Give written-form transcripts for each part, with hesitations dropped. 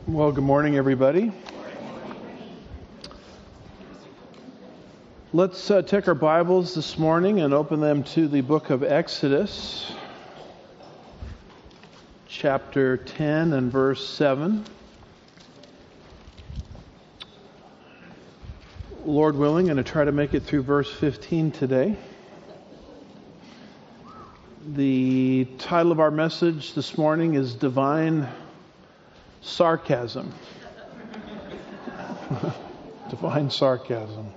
Well, good morning, everybody. Let's take our Bibles this morning and open them to the book of Exodus, chapter 10 and verse 7. Lord willing, I'm going to try to make it through verse 15 today. The title of our message this morning is Divine Sarcasm. Divine sarcasm.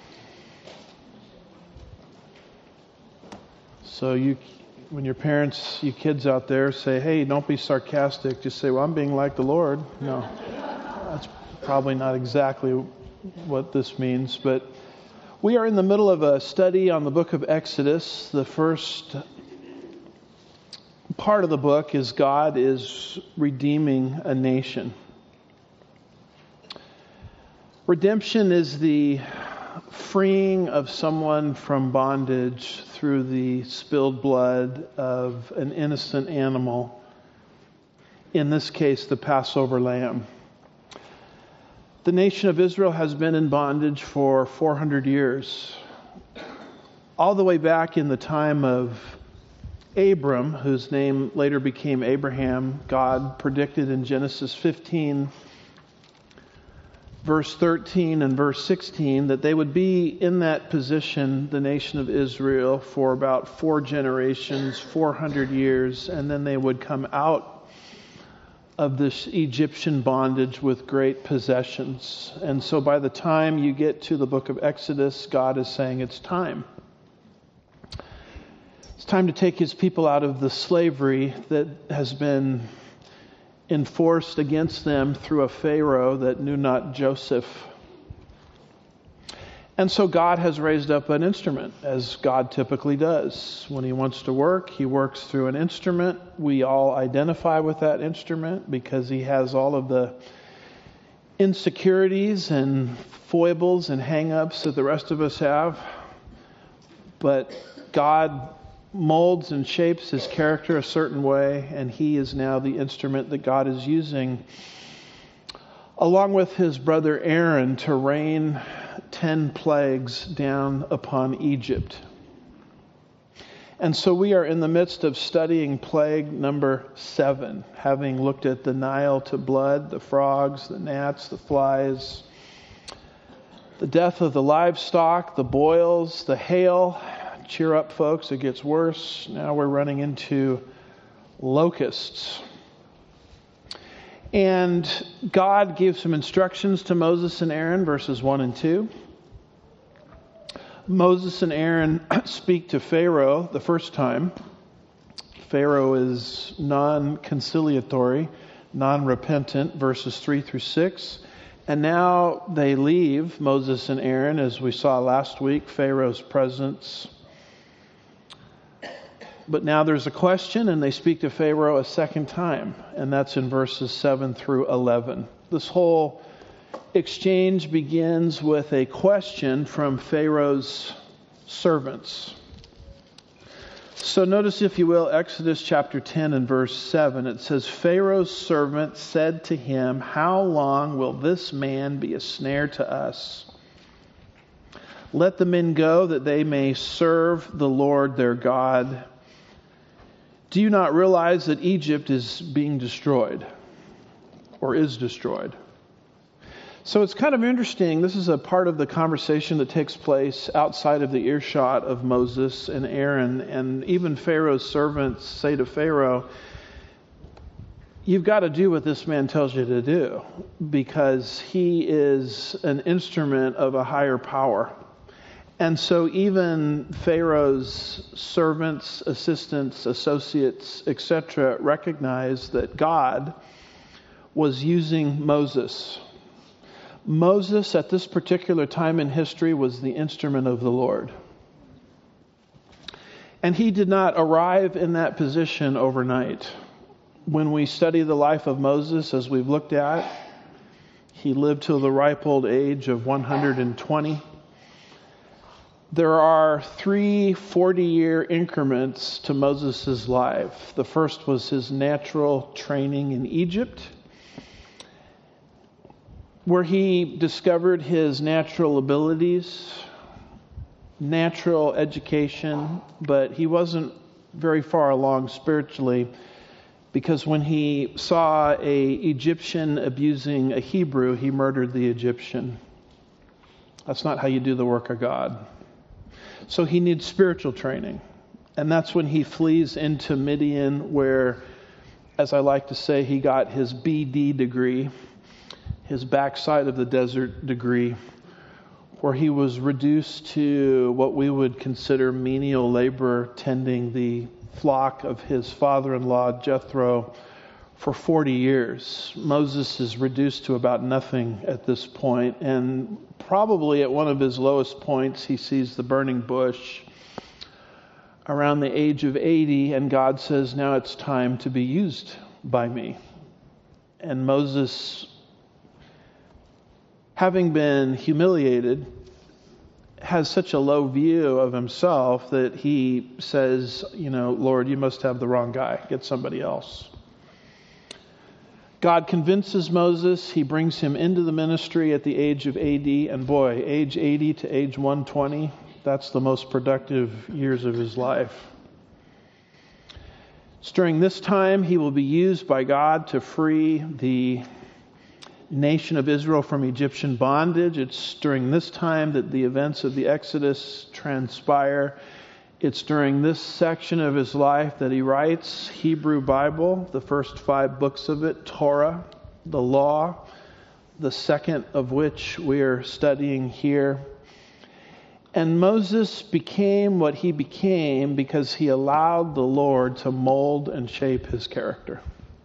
So when your parents, you kids out there say, hey, don't be sarcastic, just say, well, I'm being like the Lord. No, that's probably not exactly what this means, but we are in the middle of a study on the book of Exodus. The first part of the book is God is redeeming a nation. Redemption is the freeing of someone from bondage through the spilled blood of an innocent animal, in this case, the Passover lamb. The nation of Israel has been in bondage for 400 years. All the way back in the time of Abram, whose name later became Abraham, God predicted in Genesis 15, verse 13 and verse 16, that they would be in that position, the nation of Israel, for about 4 generations, 400 years, and then they would come out of this Egyptian bondage with great possessions. And so by the time you get to the book of Exodus, God is saying it's time. It's time to take his people out of the slavery that has been enforced against them through a Pharaoh that knew not Joseph. And so God has raised up an instrument, as God typically does. When he wants to work, he works through an instrument. We all identify with that instrument because he has all of the insecurities and foibles and hang-ups that the rest of us have. But God molds and shapes his character a certain way, and he is now the instrument that God is using, along with his brother Aaron, to rain 10 plagues down upon Egypt. And so we are in the midst of studying plague number 7, having looked at the Nile to blood, the frogs, the gnats, the flies, the death of the livestock, the boils, the hail. Cheer up, folks, it gets worse. Now we're running into locusts. And God gave some instructions to Moses and Aaron, verses 1 and 2. Moses and Aaron speak to Pharaoh the first time. Pharaoh is non-conciliatory, non-repentant, verses 3 through 6. And now they leave, Moses and Aaron, as we saw last week, Pharaoh's presence. But now there's a question, and they speak to Pharaoh a second time, and that's in verses 7 through 11. This whole exchange begins with a question from Pharaoh's servants. So notice, if you will, Exodus chapter 10 and verse 7. It says, Pharaoh's servant said to him, how long will this man be a snare to us? Let the men go that they may serve the Lord their God. Do you not realize that Egypt is being destroyed, or is destroyed? So it's kind of interesting. This is a part of the conversation that takes place outside of the earshot of Moses and Aaron. And even Pharaoh's servants say to Pharaoh, you've got to do what this man tells you to do, because he is an instrument of a higher power. And so even Pharaoh's servants, assistants, associates, etc., recognize that God was using Moses. Moses, at this particular time in history, was the instrument of the Lord. And he did not arrive in that position overnight. When we study the life of Moses, as we've looked at, he lived till the ripe old age of 120. There are 3 40-year increments to Moses' life. The first was his natural training in Egypt. where he discovered his natural abilities, natural education, but he wasn't very far along spiritually, because when he saw an Egyptian abusing a Hebrew, he murdered the Egyptian. That's not how you do the work of God. So he needs spiritual training. And that's when he flees into Midian, where, as I like to say, he got his BD degree, his backside of the desert degree, where he was reduced to what we would consider menial labor, tending the flock of his father-in-law, Jethro, for 40 years. Moses is reduced to about nothing at this point, and probably at one of his lowest points, he sees the burning bush around the age of 80, and God says, now it's time to be used by me. And Moses, having been humiliated, has such a low view of himself that he says, Lord, you must have the wrong guy. Get somebody else. God convinces Moses. He brings him into the ministry at the age of 80. And boy, age 80 to age 120, that's the most productive years of his life. It's during this time he will be used by God to free the nation of Israel from Egyptian bondage. It's during this time that the events of the Exodus transpire. It's during this section of his life that he writes Hebrew Bible, the first 5 books of it, Torah, the law, the second of which we are studying here. And Moses became what he became because he allowed the Lord to mold and shape his character.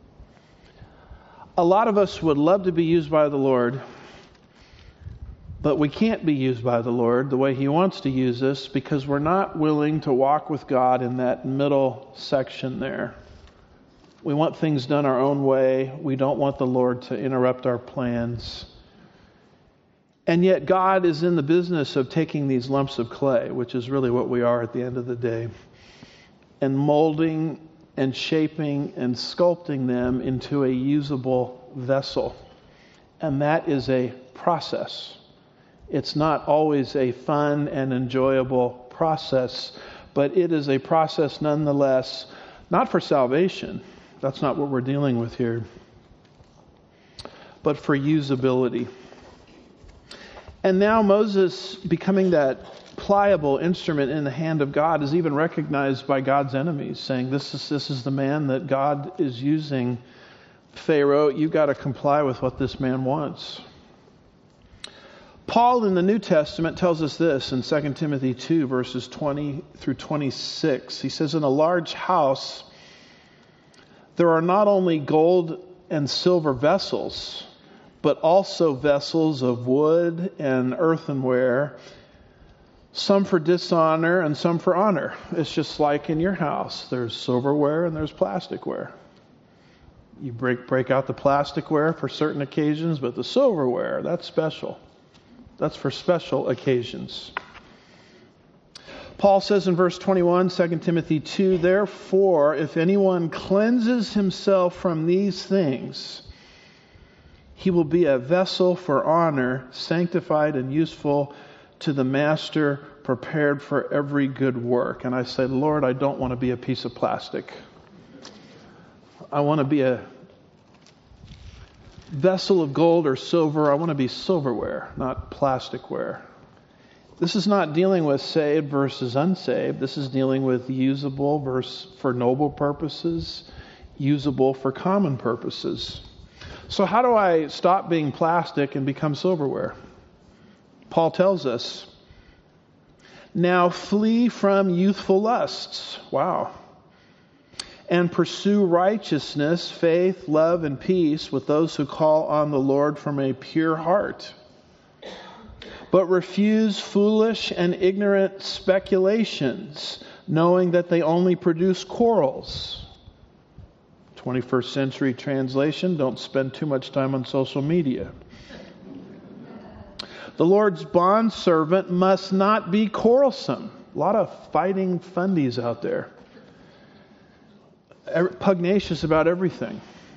A lot of us would love to be used by the Lord, but we can't be used by the Lord the way he wants to use us because we're not willing to walk with God in that middle section there. We want things done our own way. We don't want the Lord to interrupt our plans. And yet God is in the business of taking these lumps of clay, which is really what we are at the end of the day, and molding and shaping and sculpting them into a usable vessel. And that is a process. It's not always a fun and enjoyable process, but it is a process nonetheless, not for salvation. That's not what we're dealing with here, but for usability. And now Moses, becoming that pliable instrument in the hand of God, is even recognized by God's enemies, saying, this is the man that God is using. Pharaoh, you've got to comply with what this man wants. Paul in the New Testament tells us this in 2 Timothy 2, verses 20 through 26. He says, in a large house, there are not only gold and silver vessels, but also vessels of wood and earthenware, some for dishonor and some for honor. It's just like in your house. There's silverware and there's plasticware. You break out the plasticware for certain occasions, but the silverware, that's special. That's for special occasions. Paul says in verse 21, 2 Timothy 2, therefore, if anyone cleanses himself from these things, he will be a vessel for honor, sanctified and useful to the master, prepared for every good work. And I said, Lord, I don't want to be a piece of plastic. I want to be a vessel of gold or silver. I want to be silverware, not plasticware. This is not dealing with saved versus unsaved. This is dealing with usable versus for noble purposes, usable for common purposes. So how do I stop being plastic and become silverware? Paul tells us, now flee from youthful lusts. Wow. And pursue righteousness, faith, love, and peace with those who call on the Lord from a pure heart. But refuse foolish and ignorant speculations, knowing that they only produce quarrels. 21st century translation, don't spend too much time on social media. The Lord's bondservant must not be quarrelsome. A lot of fighting fundies out there. Pugnacious about everything.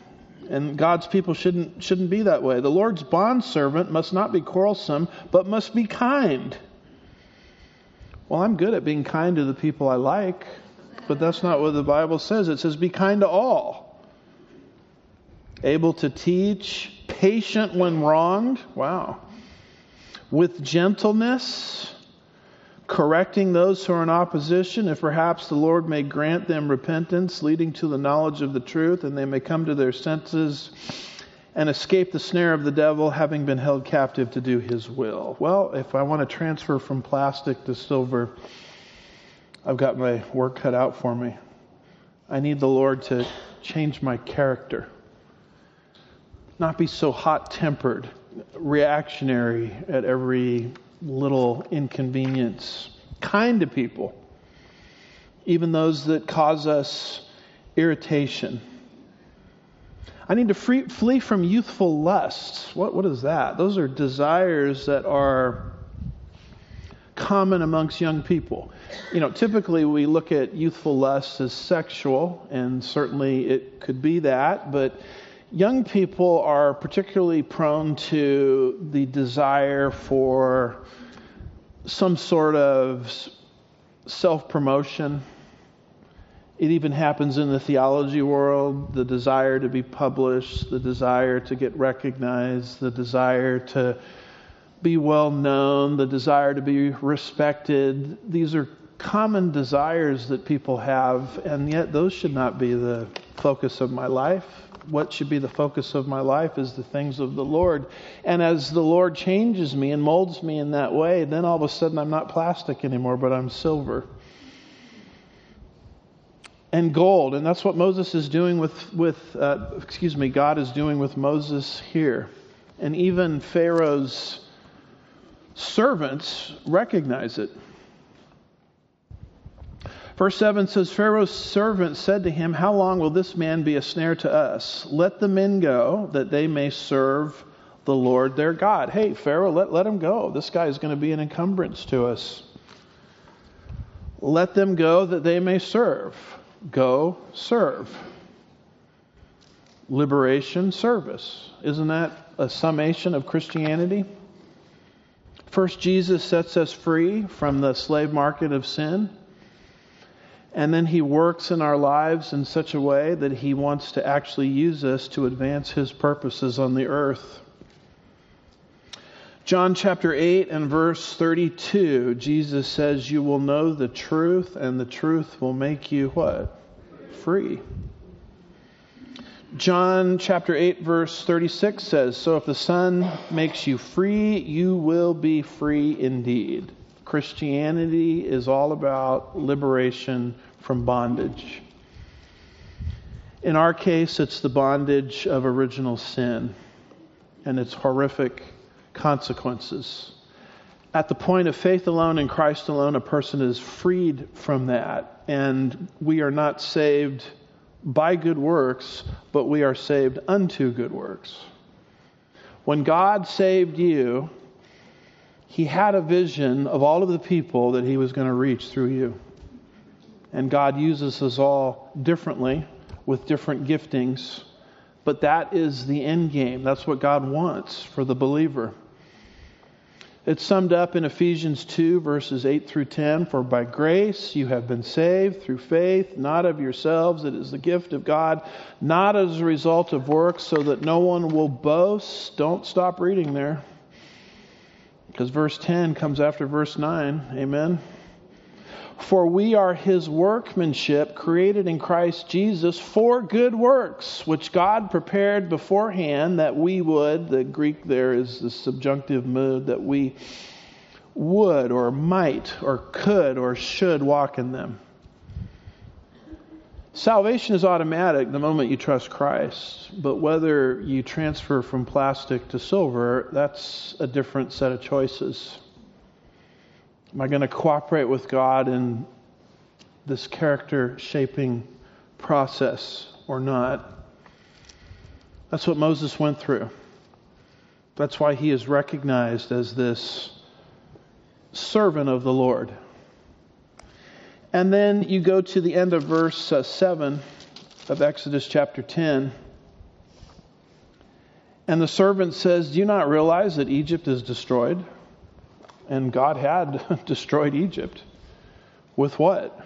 And God's people shouldn't be that way. The Lord's bondservant must not be quarrelsome, but must be kind. Well, I'm good at being kind to the people I like, but that's not what the Bible says. It says be kind to all. Able to teach, patient when wronged. Wow. With gentleness, correcting those who are in opposition, if perhaps the Lord may grant them repentance, leading to the knowledge of the truth, and they may come to their senses and escape the snare of the devil, having been held captive to do his will. Well, if I want to transfer from plastic to silver, I've got my work cut out for me. I need the Lord to change my character. Not be so hot-tempered, reactionary at every little inconvenience. Kind to people, even those that cause us irritation. I need to flee from youthful lusts. What is that? Those are desires that are common amongst young people. Typically we look at youthful lusts as sexual, and certainly it could be that, but young people are particularly prone to the desire for some sort of self-promotion. It even happens in the theology world, the desire to be published, the desire to get recognized, the desire to be well known, the desire to be respected. These are common desires that people have, and yet those should not be the focus of my life. What should be the focus of my life is the things of the Lord. And as the Lord changes me and molds me in that way, then all of a sudden I'm not plastic anymore, but I'm silver. And gold. And that's what Moses is doing God is doing with Moses here. And even Pharaoh's servants recognize it. Verse 7 says, Pharaoh's servant said to him, how long will this man be a snare to us? Let the men go, that they may serve the Lord their God. Hey, Pharaoh, let him go. This guy is going to be an encumbrance to us. Let them go, that they may serve. Go, serve. Liberation, service. Isn't that a summation of Christianity? First, Jesus sets us free from the slave market of sin. And then he works in our lives in such a way that he wants to actually use us to advance his purposes on the earth. John chapter 8 and verse 32, Jesus says, you will know the truth, and the truth will make you what? Free. John chapter 8 verse 36 says, so if the Son makes you free, you will be free indeed. Christianity is all about liberation from bondage. In our case, it's the bondage of original sin and its horrific consequences. At the point of faith alone in Christ alone, a person is freed from that. And we are not saved by good works, but we are saved unto good works. When God saved you, He had a vision of all of the people that He was going to reach through you. And God uses us all differently with different giftings. But that is the end game. That's what God wants for the believer. It's summed up in Ephesians 2, verses 8 through 10. For by grace you have been saved through faith, not of yourselves. It is the gift of God, not as a result of works, so that no one will boast. Don't stop reading there, because verse 10 comes after verse 9. Amen. For we are His workmanship, created in Christ Jesus for good works, which God prepared beforehand that we would, the Greek there is the subjunctive mood, that we would or might or could or should walk in them. Salvation is automatic the moment you trust Christ, but whether you transfer from plastic to silver, that's a different set of choices. Am I going to cooperate with God in this character-shaping process or not? That's what Moses went through. That's why he is recognized as this servant of the Lord. And then you go to the end of verse 7 of Exodus chapter 10. And the servant says, do you not realize that Egypt is destroyed? And God had destroyed Egypt. With what?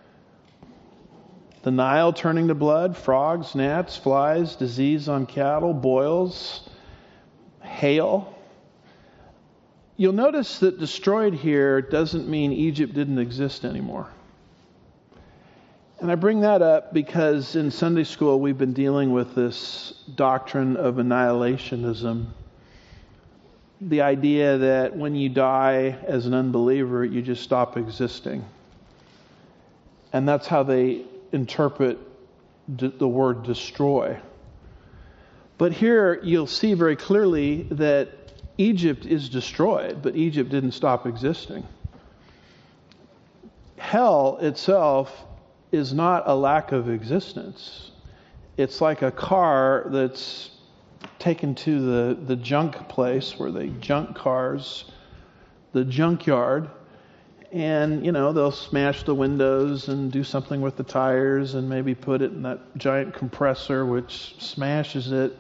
The Nile turning to blood, frogs, gnats, flies, disease on cattle, boils, hail. You'll notice that destroyed here doesn't mean Egypt didn't exist anymore. And I bring that up because in Sunday school we've been dealing with this doctrine of annihilationism. The idea that when you die as an unbeliever, you just stop existing. And that's how they interpret the word destroy. But here you'll see very clearly that Egypt is destroyed, but Egypt didn't stop existing. Hell itself is not a lack of existence. It's like a car that's taken to the junk place where they junk cars, the junkyard, and they'll smash the windows and do something with the tires and maybe put it in that giant compressor which smashes it.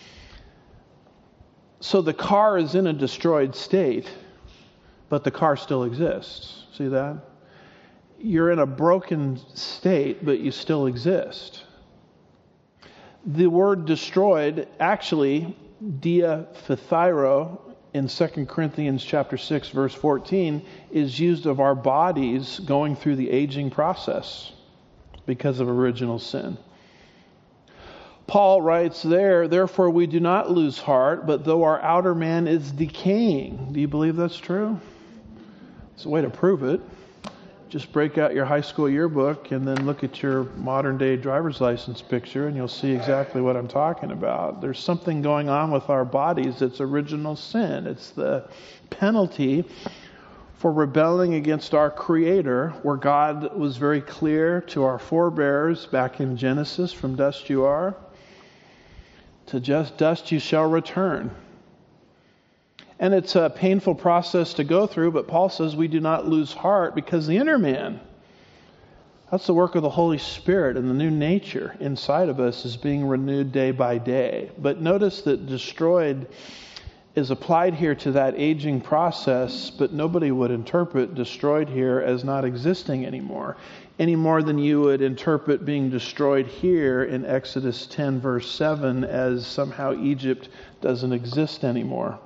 So the car is in a destroyed state, but the car still exists. See that? You're in a broken state, but you still exist. The word destroyed, actually, diaphythyro, in 2 Corinthians chapter 6, verse 14, is used of our bodies going through the aging process because of original sin. Paul writes there, therefore we do not lose heart, but though our outer man is decaying. Do you believe that's true? It's a way to prove it. Just break out your high school yearbook and then look at your modern day driver's license picture and you'll see exactly what I'm talking about. There's something going on with our bodies that's original sin. It's the penalty for rebelling against our Creator, where God was very clear to our forebears back in Genesis, from dust you are, to just dust you shall return. And it's a painful process to go through, but Paul says we do not lose heart because the inner man, that's the work of the Holy Spirit, and the new nature inside of us is being renewed day by day. But notice that destroyed is applied here to that aging process, but nobody would interpret destroyed here as not existing anymore, any more than you would interpret being destroyed here in Exodus 10 verse 7 as somehow Egypt doesn't exist anymore.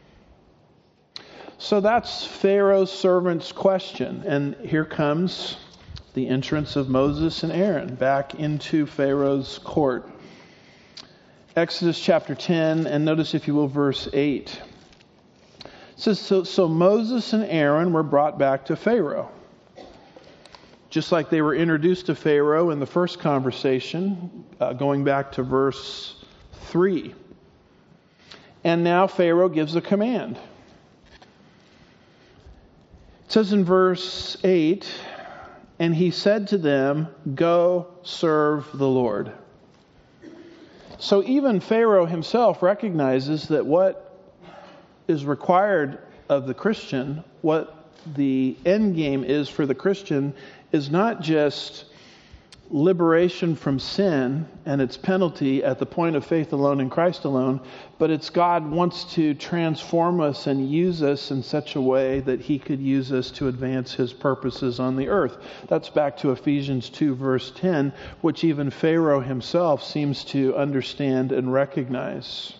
So that's Pharaoh's servant's question. And here comes the entrance of Moses and Aaron back into Pharaoh's court. Exodus chapter 10, and notice, if you will, verse 8. It says, so Moses and Aaron were brought back to Pharaoh. Just like they were introduced to Pharaoh in the first conversation, going back to verse 3. And now Pharaoh gives a command. It says in verse 8, and he said to them, go serve the Lord. So even Pharaoh himself recognizes that what is required of the Christian, what the end game is for the Christian, is not just liberation from sin and its penalty at the point of faith alone in Christ alone, but it's God wants to transform us and use us in such a way that He could use us to advance His purposes on the earth. That's back to Ephesians 2 verse 10, which even Pharaoh himself seems to understand and recognize.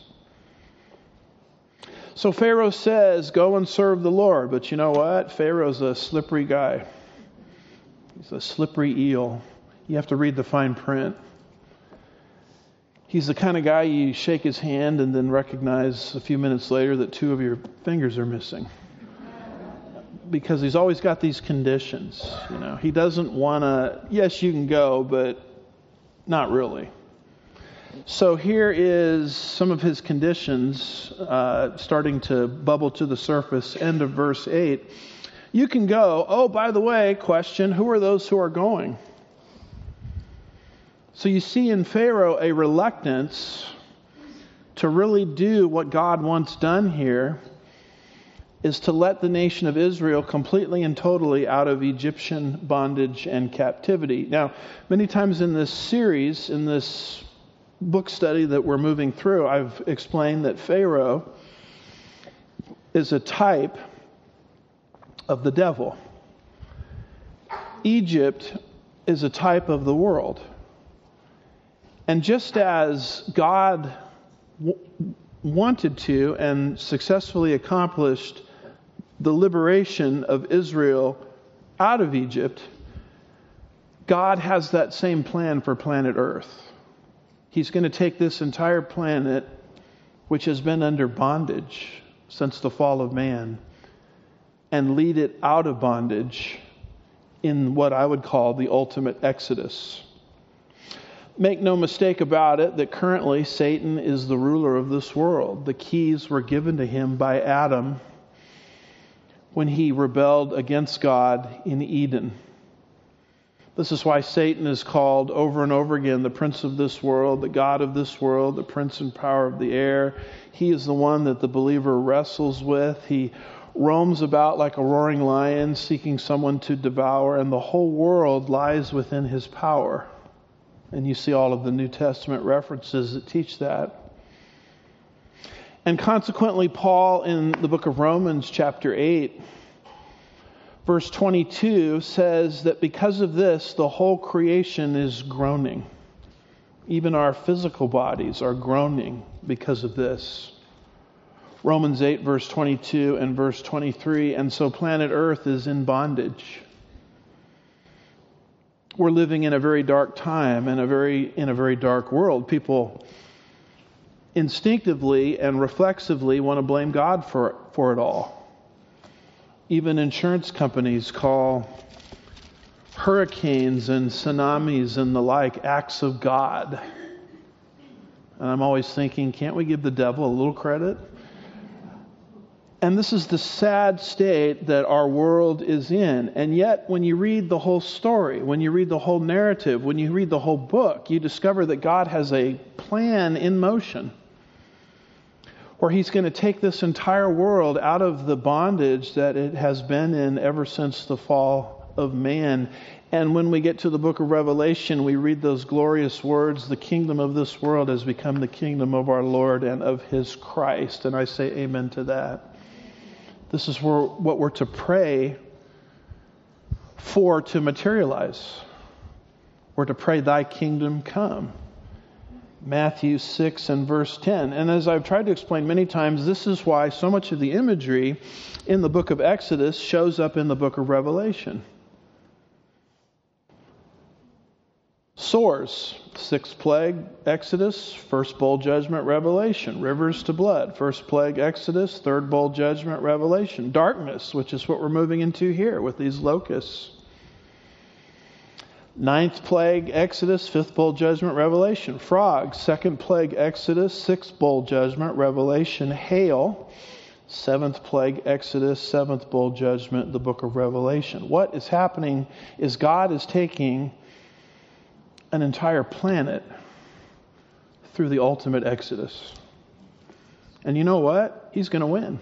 So Pharaoh says, go and serve the Lord. But you know what? Pharaoh's a slippery guy. He's a slippery eel. You have to read the fine print. He's the kind of guy you shake his hand and then recognize a few minutes later that 2 of your fingers are missing. Because he's always got these conditions. He doesn't want to, yes, you can go, but not really. So here is some of his conditions starting to bubble to the surface. End of verse 8. You can go. Oh, by the way, question, who are those who are going? So you see in Pharaoh a reluctance to really do what God wants done here, is to let the nation of Israel completely and totally out of Egyptian bondage and captivity. Now, many times in this series, in this book study that we're moving through, I've explained that Pharaoh is a type of the devil. Egypt is a type of the world. And just as God wanted to and successfully accomplished the liberation of Israel out of Egypt, God has that same plan for planet Earth. He's going to take this entire planet, which has been under bondage since the fall of man, and lead it out of bondage in what I would call the ultimate exodus. Make no mistake about it that currently Satan is the ruler of this world. The keys were given to him by Adam when he rebelled against God in Eden. This is why Satan is called over and over again the prince of this world, the god of this world, the prince and power of the air. He is the one that the believer wrestles with. He roams about like a roaring lion, seeking someone to devour, and the whole world lies within his power. And you see all of the New Testament references that teach that. And consequently, Paul in the book of Romans chapter 8, verse 22 says that because of this, the whole creation is groaning. Even our physical bodies are groaning because of this. Romans 8, verse 22 and verse 23. And so planet Earth is in bondage. We're living in a very dark time and in a very dark world. People instinctively and reflexively want to blame God for it all. Even insurance companies call hurricanes and tsunamis and the like acts of God. And I'm always thinking, can't we give the devil a little credit? And this is the sad state that our world is in. And yet, when you read the whole story, when you read the whole narrative, when you read the whole book, you discover that God has a plan in motion where He's going to take this entire world out of the bondage that it has been in ever since the fall of man. And when we get to the book of Revelation, we read those glorious words, the kingdom of this world has become the kingdom of our Lord and of His Christ. And I say amen to that. This is what we're to pray for to materialize. We're to pray, thy kingdom come. Matthew 6 and verse 10. And as I've tried to explain many times, this is why so much of the imagery in the book of Exodus shows up in the book of Revelation. Sores, sixth plague, Exodus, first bowl judgment, Revelation. Rivers to blood, first plague, Exodus, third bowl judgment, Revelation. Darkness, which is what we're moving into here with these locusts. Ninth plague, Exodus, fifth bowl judgment, Revelation. Frogs, second plague, Exodus, sixth bowl judgment, Revelation. Hail, seventh plague, Exodus, seventh bowl judgment, the book of Revelation. What is happening is God is taking an entire planet through the ultimate exodus. And you know what? He's going to win.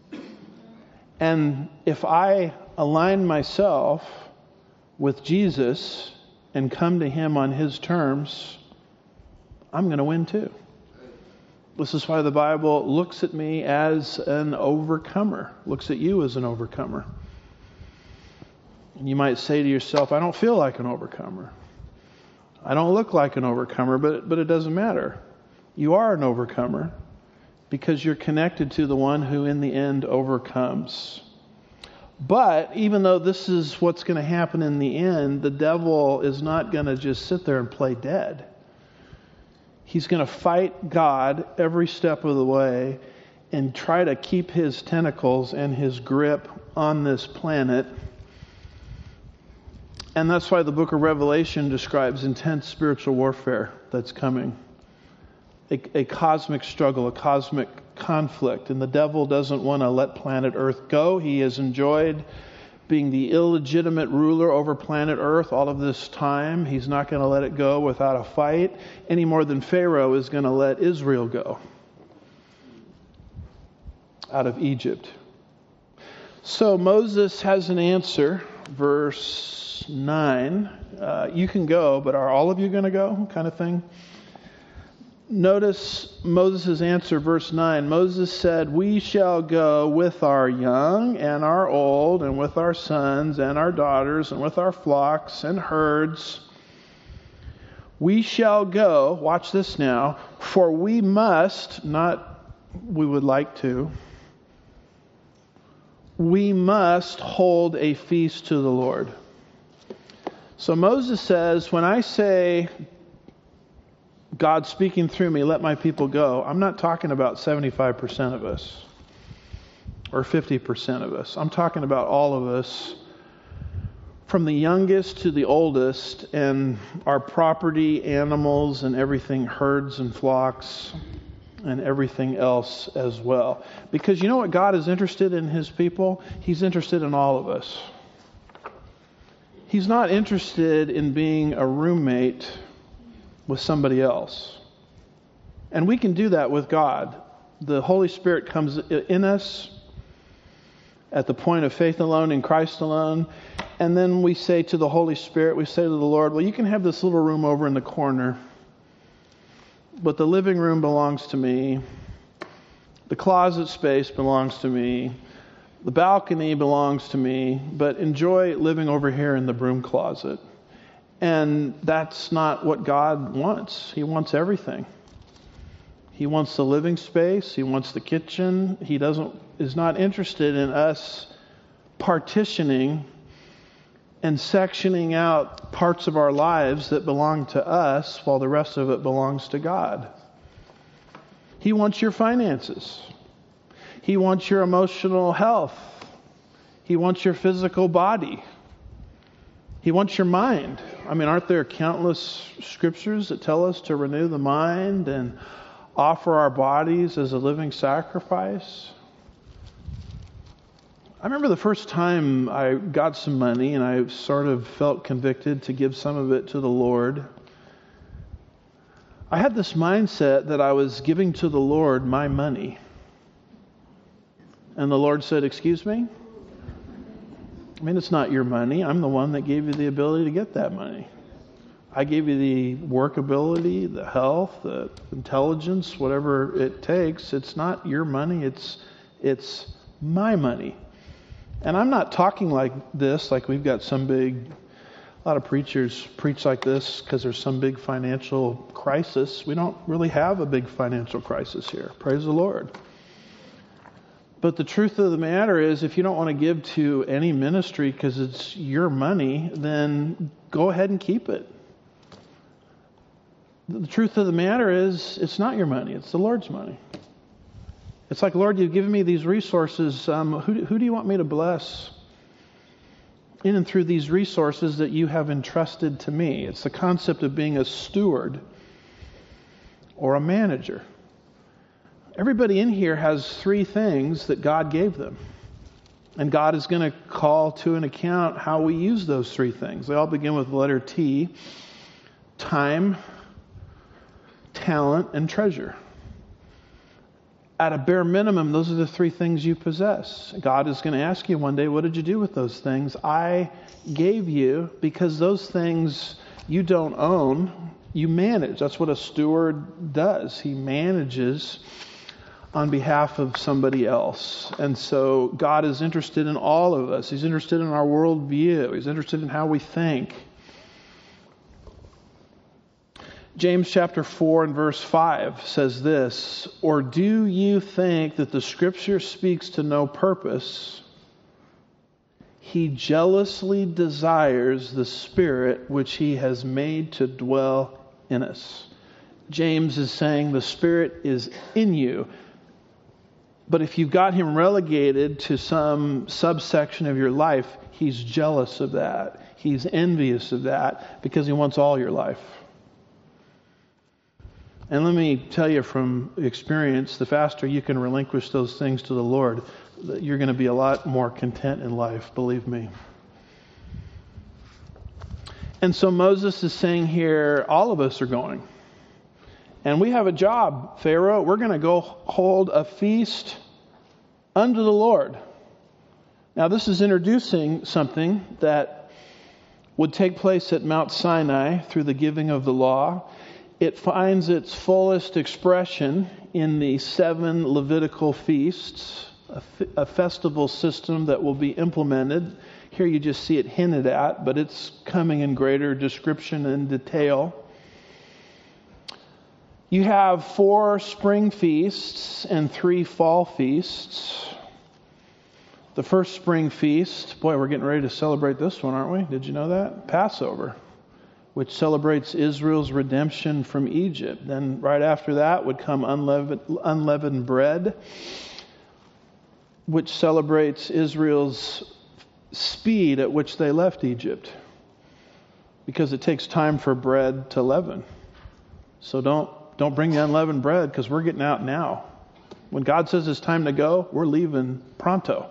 And if I align myself with Jesus and come to Him on His terms, I'm going to win too. This is why the Bible looks at me as an overcomer, looks at you as an overcomer. And you might say to yourself, I don't feel like an overcomer. I don't look like an overcomer, but it doesn't matter. You are an overcomer because you're connected to the one who in the end overcomes. But even though this is what's going to happen in the end, the devil is not going to just sit there and play dead. He's going to fight God every step of the way and try to keep his tentacles and his grip on this planet. And that's why the book of Revelation describes intense spiritual warfare that's coming. A cosmic struggle, a cosmic conflict. And the devil doesn't want to let planet Earth go. He has enjoyed being the illegitimate ruler over planet Earth all of this time. He's not going to let it go without a fight, any more than Pharaoh is going to let Israel go out of Egypt. So Moses has an answer, verse 9. You can go, but are all of you going to go? Kind of thing. Notice Moses' answer, verse 9. Moses said, "We shall go with our young and our old, and with our sons and our daughters, and with our flocks and herds. We shall go," watch this now, "for we must," not we would like to, "we must hold a feast to the Lord." So Moses says, when I say, God speaking through me, "Let my people go," I'm not talking about 75% of us or 50% of us. I'm talking about all of us, from the youngest to the oldest, and our property, animals, and everything, herds and flocks, and everything else as well. Because you know what God is interested in His people? He's interested in all of us. He's not interested in being a roommate with somebody else. And we can do that with God. The Holy Spirit comes in us at the point of faith alone, in Christ alone. And then we say to the Holy Spirit, we say to the Lord, "Well, you can have this little room over in the corner, but the living room belongs to me. The closet space belongs to me. The balcony belongs to me, but enjoy living over here in the broom closet." And that's not what God wants. He wants everything. He wants the living space. He wants the kitchen. He is not interested in us partitioning and sectioning out parts of our lives that belong to us while the rest of it belongs to God. He wants your finances. He wants your emotional health. He wants your physical body. He wants your mind. I mean, aren't there countless scriptures that tell us to renew the mind and offer our bodies as a living sacrifice? I remember the first time I got some money and I sort of felt convicted to give some of it to the Lord. I had this mindset that I was giving to the Lord my money. And the Lord said, "Excuse me? I mean, it's not your money. I'm the one that gave you the ability to get that money. I gave you the workability, the health, the intelligence, whatever it takes. It's not your money. It's my money." And I'm not talking like this, like we've got some big, a lot of preachers preach like this because there's some big financial crisis. We don't really have a big financial crisis here. Praise the Lord. But the truth of the matter is, if you don't want to give to any ministry because it's your money, then go ahead and keep it. The truth of the matter is, it's not your money. It's the Lord's money. It's like, "Lord, you've given me these resources. Who do you want me to bless in and through these resources that you have entrusted to me?" It's the concept of being a steward or a manager. Everybody in here has 3 things that God gave them. And God is going to call to an account how we use those 3 things. They all begin with the letter T: time, talent, and treasure. At a bare minimum, those are the 3 things you possess. God is going to ask you one day, what did you do with those things I gave you? Because those things you don't own, you manage. That's what a steward does. He manages on behalf of somebody else. And so God is interested in all of us. He's interested in our worldview. He's interested in how we think. James chapter 4 and verse 5 says this: "Or do you think that the Scripture speaks to no purpose? He jealously desires the Spirit which He has made to dwell in us." James is saying the Spirit is in you. But if you've got Him relegated to some subsection of your life, He's jealous of that. He's envious of that because He wants all your life. And let me tell you from experience, the faster you can relinquish those things to the Lord, you're going to be a lot more content in life, believe me. And so Moses is saying here, all of us are going. And we have a job, Pharaoh. We're going to go hold a feast unto the Lord. Now, this is introducing something that would take place at Mount Sinai through the giving of the law. It finds its fullest expression in the 7 Levitical feasts, a festival system that will be implemented. Here you just see it hinted at, but it's coming in greater description and detail. You have 4 spring feasts and 3 fall feasts. The first spring feast, boy, we're getting ready to celebrate this one, aren't we? Did you know that? Passover, which celebrates Israel's redemption from Egypt. Then right after that would come unleavened bread, which celebrates Israel's speed at which they left Egypt, because it takes time for bread to leaven. So don't bring the unleavened bread, because we're getting out now. When God says it's time to go, we're leaving pronto.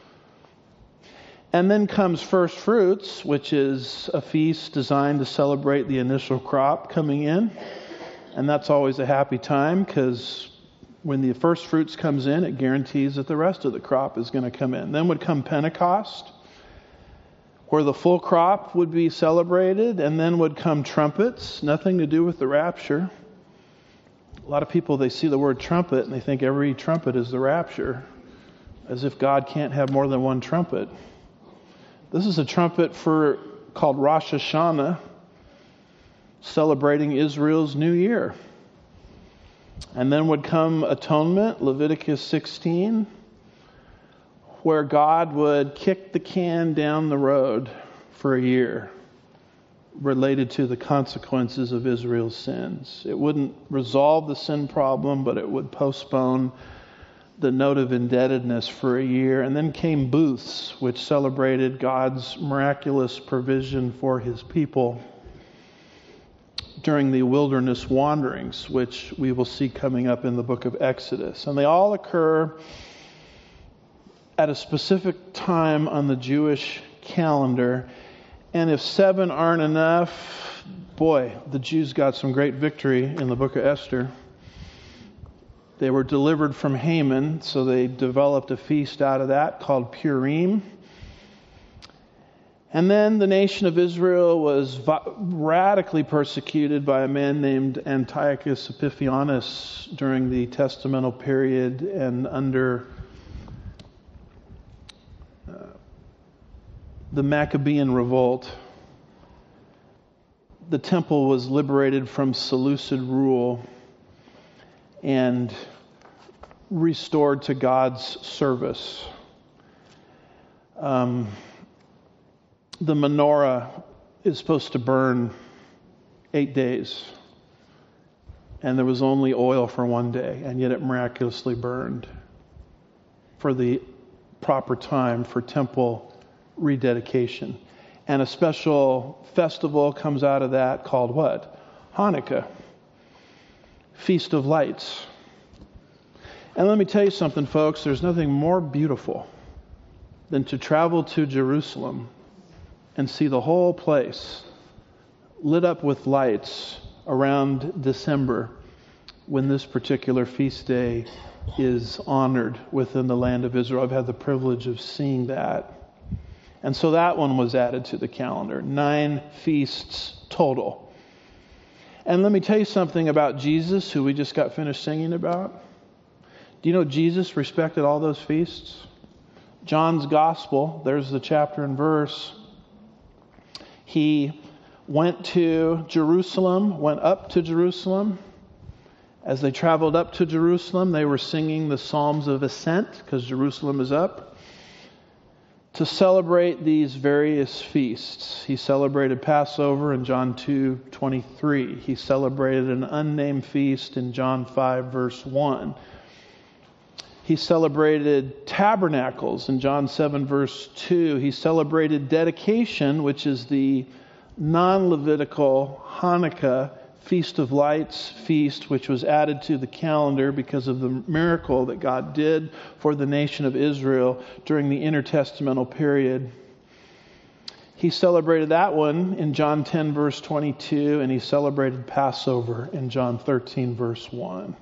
And then comes first fruits, which is a feast designed to celebrate the initial crop coming in. And that's always a happy time, because when the first fruits comes in, it guarantees that the rest of the crop is going to come in. Then would come Pentecost, where the full crop would be celebrated. And then would come trumpets, nothing to do with the rapture. A lot of people, they see the word trumpet and they think every trumpet is the rapture, as if God can't have more than one trumpet. This is a trumpet called Rosh Hashanah, celebrating Israel's new year. And then would come atonement, Leviticus 16, where God would kick the can down the road for a year, related to the consequences of Israel's sins. It wouldn't resolve the sin problem, but it would postpone the note of indebtedness for a year. And then came booths, which celebrated God's miraculous provision for his people during the wilderness wanderings, which we will see coming up in the book of Exodus. And they all occur at a specific time on the Jewish calendar. And if 7 aren't enough, boy, the Jews got some great victory in the book of Esther. They were delivered from Haman, so they developed a feast out of that called Purim. And then the nation of Israel was radically persecuted by a man named Antiochus Epiphanes during the testamental period, and under the Maccabean revolt, the temple was liberated from Seleucid rule and restored to God's service. The menorah is supposed to burn 8 days, and there was only oil for 1 day, and yet it miraculously burned for the proper time for temple rededication. And a special festival comes out of that called what? Hanukkah. Feast of Lights. And let me tell you something, folks. There's nothing more beautiful than to travel to Jerusalem and see the whole place lit up with lights around December, when this particular feast day is honored within the land of Israel. I've had the privilege of seeing that. And so that one was added to the calendar. 9 feasts total. And let me tell you something about Jesus, who we just got finished singing about. Do you know Jesus respected all those feasts? John's Gospel, there's the chapter and verse. He went to Jerusalem, went up to Jerusalem. As they traveled up to Jerusalem, they were singing the Psalms of Ascent, because Jerusalem is up, to celebrate these various feasts. He celebrated Passover in John 2:23. He celebrated an unnamed feast in John 5, verse 1. He celebrated tabernacles in John 7, verse 2. He celebrated dedication, which is the non-Levitical Hanukkah Feast of Lights feast, which was added to the calendar because of the miracle that God did for the nation of Israel during the intertestamental period. He celebrated that one in John 10, verse 22, and he celebrated Passover in John 13, verse 1.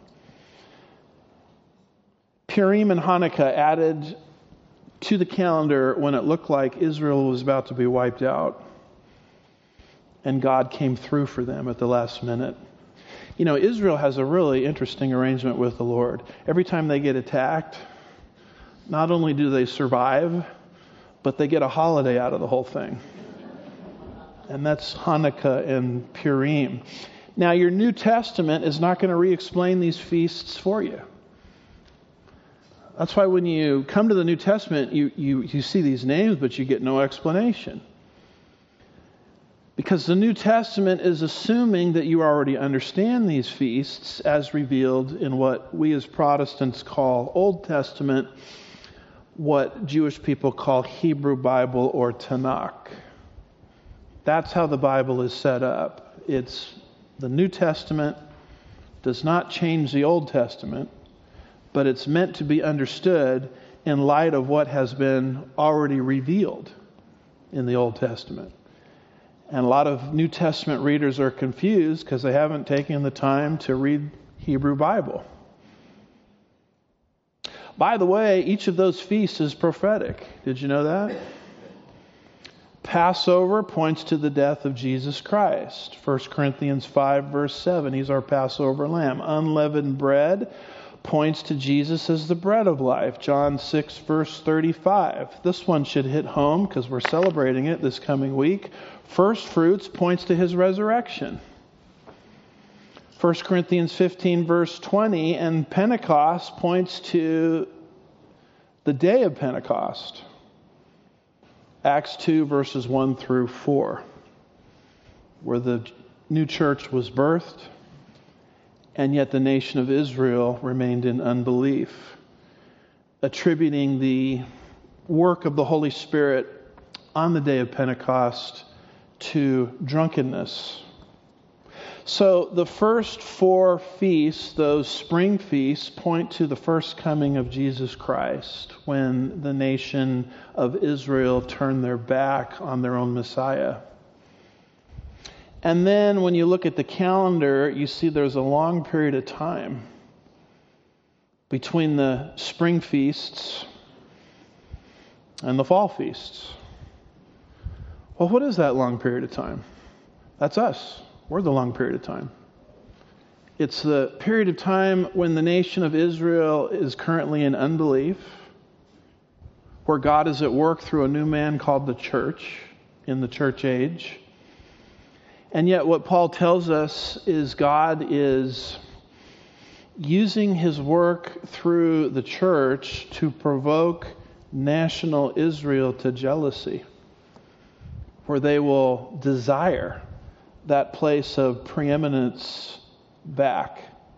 Purim and Hanukkah added to the calendar when it looked like Israel was about to be wiped out, and God came through for them at the last minute. Israel has a really interesting arrangement with the Lord. Every time they get attacked, not only do they survive, but they get a holiday out of the whole thing. And that's Hanukkah and Purim. Now, your New Testament is not going to re-explain these feasts for you. That's why when you come to the New Testament, you see these names, but you get no explanation. Because the New Testament is assuming that you already understand these feasts as revealed in what we as Protestants call Old Testament, what Jewish people call Hebrew Bible or Tanakh. That's how the Bible is set up. It's the New Testament does not change the Old Testament, but it's meant to be understood in light of what has been already revealed in the Old Testament. And a lot of New Testament readers are confused because they haven't taken the time to read Hebrew Bible. By the way, each of those feasts is prophetic. Did you know that? Passover points to the death of Jesus Christ. 1 Corinthians 5 verse 7, He's our Passover lamb. Unleavened bread points to Jesus as the bread of life. John 6 verse 35. This one should hit home because we're celebrating it this coming week. First fruits points to His resurrection. 1 Corinthians 15 verse 20, and Pentecost points to the day of Pentecost. Acts 2 verses 1 through 4, where the new church was birthed, and yet the nation of Israel remained in unbelief, attributing the work of the Holy Spirit on the day of Pentecost to drunkenness. So the first four feasts, those spring feasts, point to the first coming of Jesus Christ, when the nation of Israel turned their back on their own Messiah. And then when you look at the calendar, you see there's a long period of time between the spring feasts and the fall feasts. Well, what is that long period of time? That's us. We're the long period of time. It's the period of time when the nation of Israel is currently in unbelief, where God is at work through a new man called the church in the church age. And yet what Paul tells us is God is using His work through the church to provoke national Israel to jealousy, where they will desire that place of preeminence back.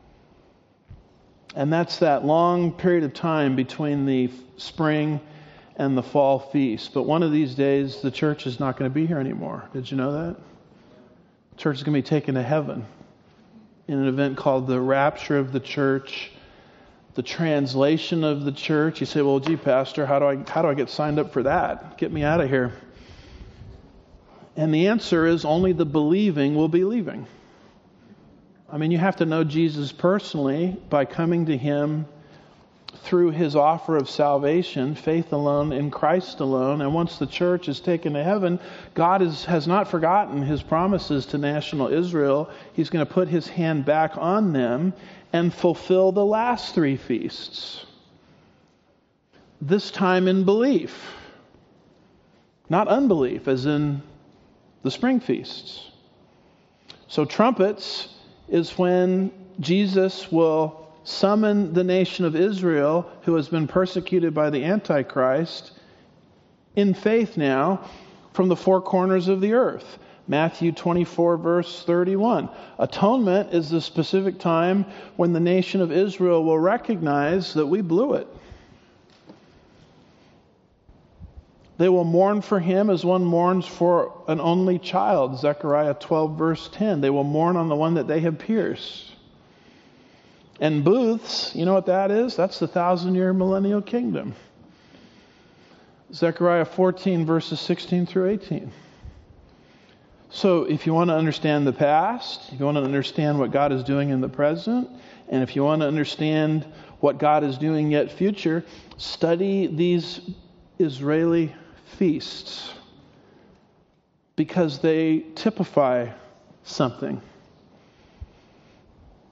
And that's that long period of time between the spring and the fall feast. But one of these days, the church is not going to be here anymore. Did you know that? The church is going to be taken to heaven in an event called the rapture of the church, the translation of the church. You say, well, gee, Pastor, how do I get signed up for that? Get me out of here. And the answer is only the believing will be leaving. I mean, you have to know Jesus personally by coming to Him through His offer of salvation, faith alone in Christ alone. And once the church is taken to heaven, God has not forgotten His promises to national Israel. He's going to put His hand back on them and fulfill the last three feasts. This time in belief, not unbelief, as in the spring feasts. So trumpets is when Jesus will summon the nation of Israel, who has been persecuted by the Antichrist, in faith now from the four corners of the earth. Matthew 24 verse 31. Atonement is the specific time when the nation of Israel will recognize that we blew it. They will mourn for him as one mourns for an only child. Zechariah 12 verse 10. They will mourn on the one that they have pierced. And booths, you know what that is? That's the 1,000-year millennial kingdom. Zechariah 14 verses 16 through 18. So if you want to understand the past, if you want to understand what God is doing in the present, and if you want to understand what God is doing yet future, study these Israeli feasts, because they typify something.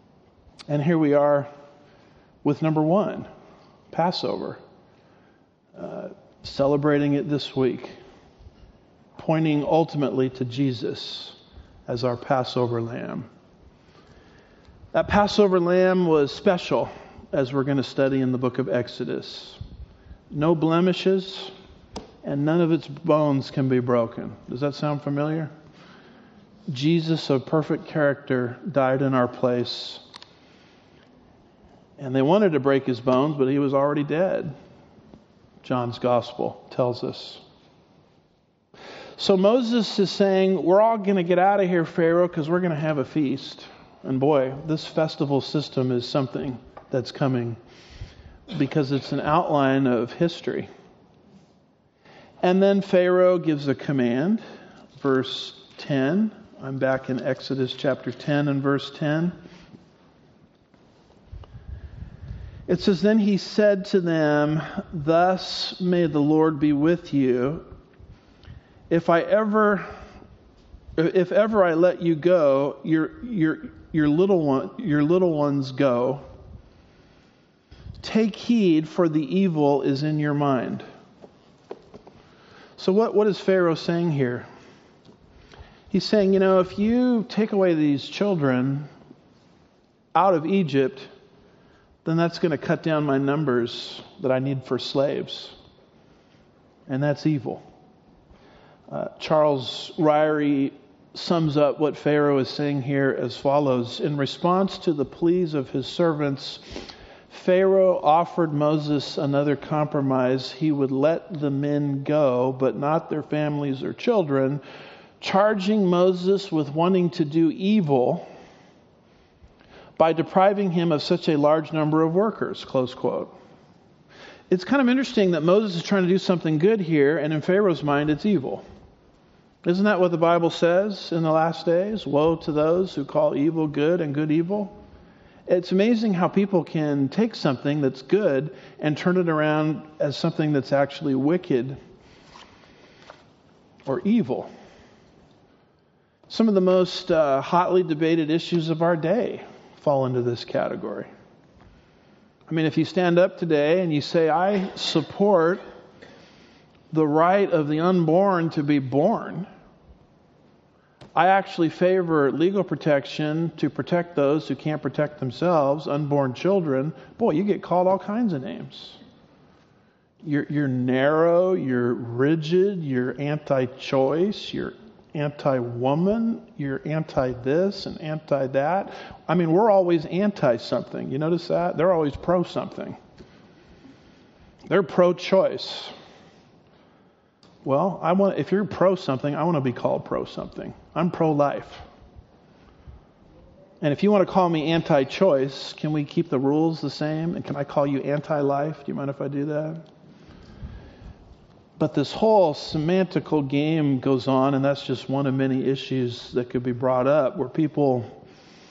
And here we are with number one, Passover. Celebrating it this week, pointing ultimately to Jesus as our Passover lamb. That Passover lamb was special, as we're going to study in the book of Exodus. No blemishes, and none of its bones can be broken. Does that sound familiar? Jesus, of perfect character, died in our place. And they wanted to break his bones, but he was already dead. John's gospel tells us. So Moses is saying, we're all going to get out of here, Pharaoh, because we're going to have a feast. And boy, this festival system is something that's coming because it's an outline of history. And then Pharaoh gives a command. Verse 10. I'm back in Exodus chapter 10 and verse 10. It says, then he said to them, thus may the Lord be with you. If ever I let you go, your little ones go. Take heed, for the evil is in your mind. So what is Pharaoh saying here? He's saying, if you take away these children out of Egypt, then that's going to cut down my numbers that I need for slaves. And that's evil. Charles Ryrie sums up what Pharaoh is saying here as follows. In response to the pleas of his servants, Pharaoh offered Moses another compromise. He would let the men go, but not their families or children, charging Moses with wanting to do evil by depriving him of such a large number of workers, close quote. It's kind of interesting that Moses is trying to do something good here, and in Pharaoh's mind, it's evil. Isn't that what the Bible says in the last days? Woe to those who call evil good and good evil. It's amazing how people can take something that's good and turn it around as something that's actually wicked or evil. Some of the most hotly debated issues of our day fall into this category. I mean, if you stand up today and you say, I support the right of the unborn to be born, I actually favor legal protection to protect those who can't protect themselves, unborn children, boy, you get called all kinds of names. You're narrow, you're rigid, you're anti-choice, you're anti-woman, you're anti-this and anti-that. I mean, we're always anti-something. You notice that? They're always pro-something. They're pro-choice. Well, if you're pro-something, I want to be called pro-something. I'm pro-life. And if you want to call me anti-choice, can we keep the rules the same? And can I call you anti-life? Do you mind if I do that? But this whole semantical game goes on, and that's just one of many issues that could be brought up where people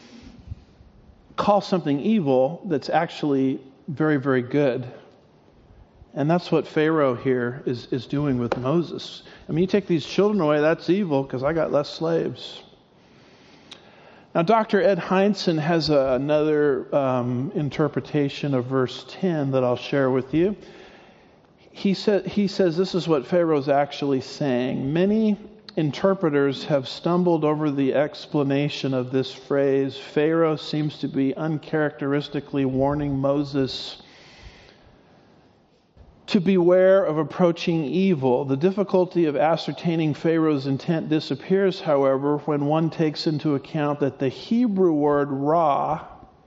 call something evil that's actually very, very good. And that's what Pharaoh here is doing with Moses. I mean, you take these children away, that's evil because I got less slaves. Now, Dr. Ed Hindson has another interpretation of verse 10 that I'll share with you. He says this is what Pharaoh's actually saying. Many interpreters have stumbled over the explanation of this phrase. Pharaoh seems to be uncharacteristically warning Moses to beware of approaching evil. The difficulty of ascertaining Pharaoh's intent disappears, however, when one takes into account that the Hebrew word ra,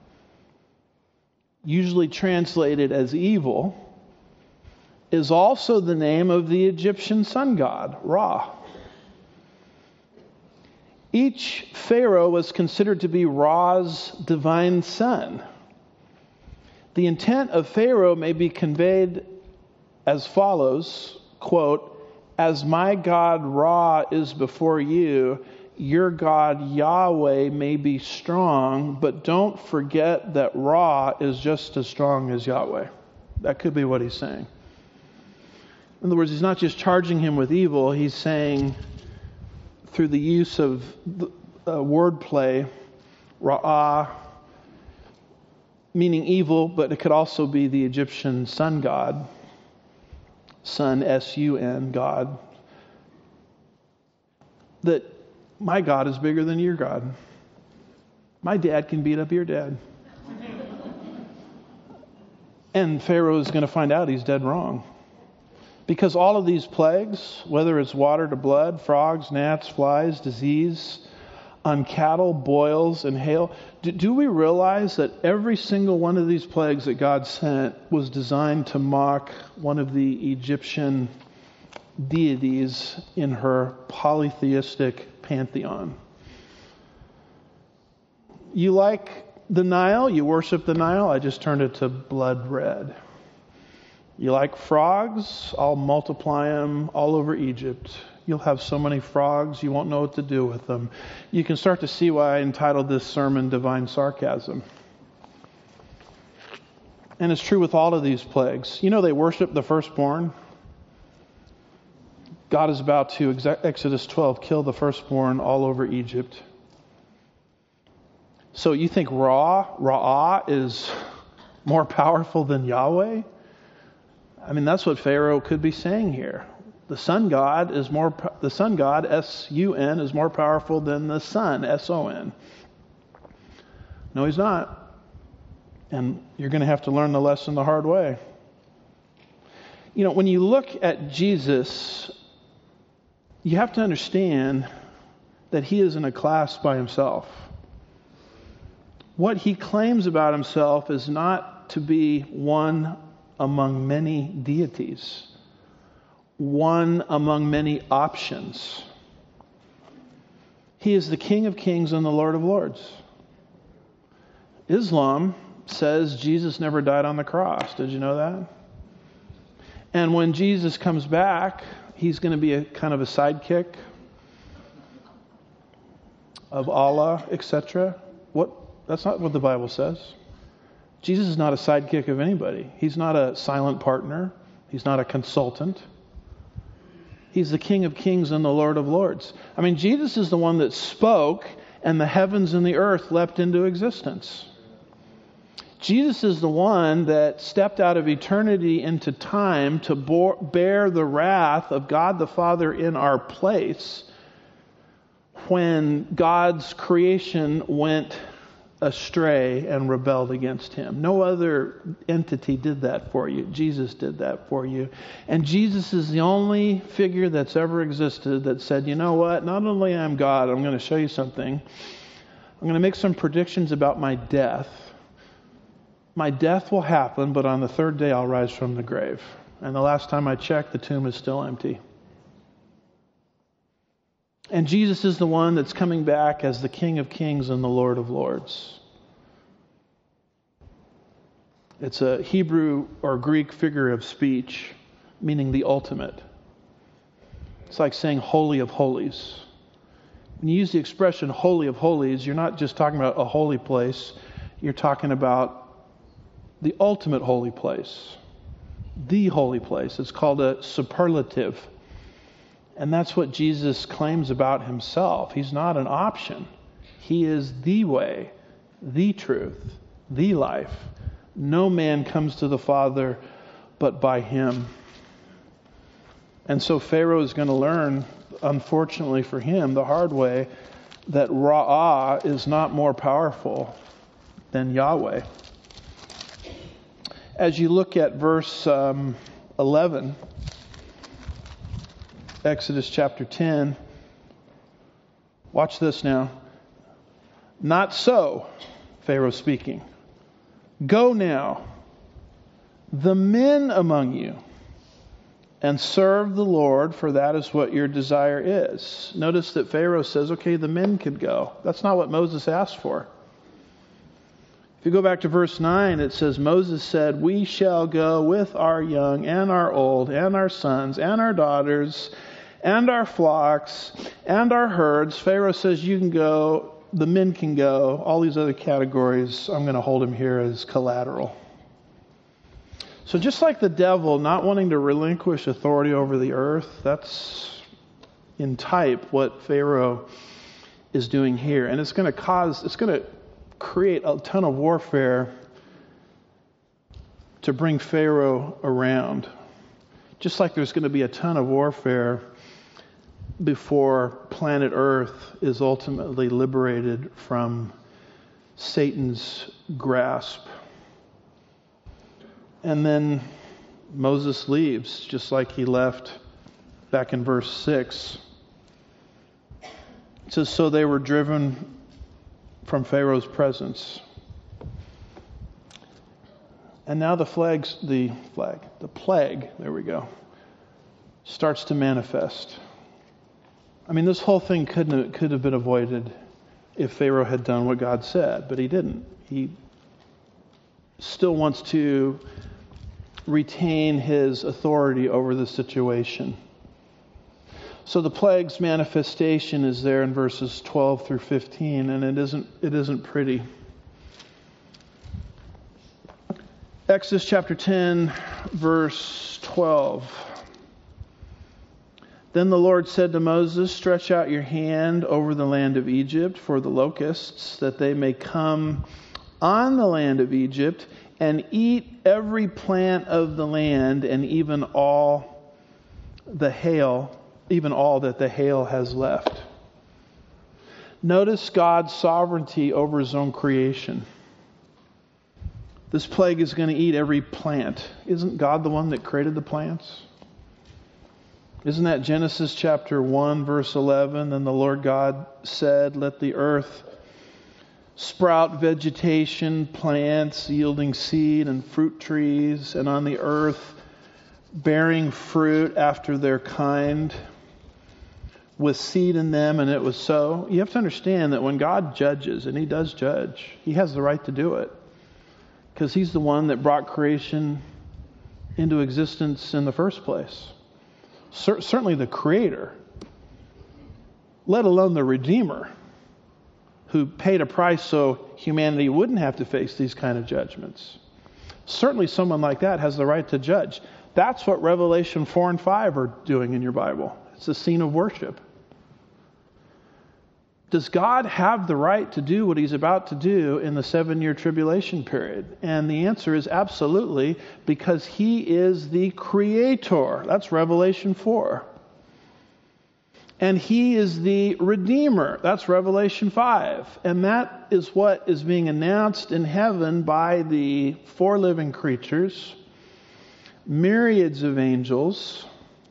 usually translated as evil, is also the name of the Egyptian sun god, Ra. Each pharaoh was considered to be Ra's divine son. The intent of Pharaoh may be conveyed as follows, quote, as my God Ra is before you, your God Yahweh may be strong, but don't forget that Ra is just as strong as Yahweh. That could be what he's saying. In other words, he's not just charging him with evil, he's saying, through the use of wordplay, Ra'ah, meaning evil, but it could also be the Egyptian sun god. Sun, S-U-N, God. That my God is bigger than your God. My dad can beat up your dad. And Pharaoh is going to find out he's dead wrong. Because all of these plagues, whether it's water to blood, frogs, gnats, flies, disease, on cattle, boils, and hail, do we realize that every single one of these plagues that God sent was designed to mock one of the Egyptian deities in her polytheistic pantheon? You like the Nile? You worship the Nile? I just turned it to blood red. You like frogs? I'll multiply them all over Egypt. You'll have so many frogs, you won't know what to do with them. You can start to see why I entitled this sermon Divine Sarcasm. And it's true with all of these plagues. You know, they worship the firstborn. God is about to, Exodus 12, kill the firstborn all over Egypt. So you think Ra'ah is more powerful than Yahweh? I mean, that's what Pharaoh could be saying here. The sun god, S-U-N, is more powerful than the sun, S-O-N. No, he's not. And you're going to have to learn the lesson the hard way. You know, when you look at Jesus, you have to understand that he is in a class by himself. What he claims about himself is not to be one among many deities, one among many options. He is the King of Kings and the Lord of Lords. Islam says Jesus never died on the cross. Did you know that? And when Jesus comes back, he's going to be a kind of a sidekick of Allah, etc. That's not what the Bible says. Jesus is not a sidekick of anybody. He's not a silent partner. He's not a consultant. He's the King of Kings and the Lord of Lords. I mean, Jesus is the one that spoke and the heavens and the earth leapt into existence. Jesus is the one that stepped out of eternity into time to bear the wrath of God the Father in our place when God's creation went astray and rebelled against him. No other entity did that for you. Jesus did that for you. And Jesus is the only figure that's ever existed that said, you know what? Not only am God, I'm going to show you something. I'm going to make some predictions about my death. My death will happen, but on the third day I'll rise from the grave. And the last time I checked, the tomb is still empty. And Jesus is the one that's coming back as the King of Kings and the Lord of Lords. It's a Hebrew or Greek figure of speech, meaning the ultimate. It's like saying Holy of Holies. When you use the expression Holy of Holies, you're not just talking about a holy place. You're talking about the ultimate holy place. The holy place. It's called a superlative. And that's what Jesus claims about himself. He's not an option. He is the way, the truth, the life. No man comes to the Father but by him. And so Pharaoh is going to learn, unfortunately for him, the hard way, that Ra'ah is not more powerful than Yahweh. As you look at verse 11, Exodus chapter 10. Watch this now. Not so, Pharaoh speaking. Go now, the men among you, and serve the Lord, for that is what your desire is. Notice that Pharaoh says, okay, the men could go. That's not what Moses asked for. If you go back to verse 9, it says, Moses said, we shall go with our young and our old and our sons and our daughters and our flocks, and our herds. Pharaoh says, you can go, the men can go. All these other categories, I'm going to hold them here as collateral. So just like the devil not wanting to relinquish authority over the earth, that's in type what Pharaoh is doing here. And it's going to create a ton of warfare to bring Pharaoh around. Just like there's going to be a ton of warfare before planet Earth is ultimately liberated from Satan's grasp. And then Moses leaves, just like he left back in verse 6. It says, so they were driven from Pharaoh's presence. And now the plague, there we go, starts to manifest. I mean, this whole thing could have been avoided if Pharaoh had done what God said, but he didn't. He still wants to retain his authority over the situation. So the plague's manifestation is there in verses 12 through 15, and it isn't pretty. Exodus chapter 10, verse 12. Then the Lord said to Moses, stretch out your hand over the land of Egypt for the locusts, that they may come on the land of Egypt and eat every plant of the land, and even all that the hail has left. Notice God's sovereignty over his own creation. This plague is going to eat every plant. Isn't God the one that created the plants? Isn't that Genesis chapter 1, verse 11? Then the Lord God said, let the earth sprout vegetation, plants yielding seed and fruit trees, and on the earth bearing fruit after their kind, with seed in them, and it was so. You have to understand that when God judges, and he does judge, he has the right to do it. Because he's the one that brought creation into existence in the first place. Certainly the creator, let alone the redeemer, who paid a price so humanity wouldn't have to face these kind of judgments. Certainly someone like that has the right to judge. That's what Revelation 4 and 5 are doing in your Bible. It's a scene of worship. Does God have the right to do what he's about to do in the 7-year tribulation period? And the answer is absolutely, because he is the creator. That's Revelation 4. And he is the Redeemer. That's Revelation 5. And that is what is being announced in heaven by the 4 living creatures, myriads of angels,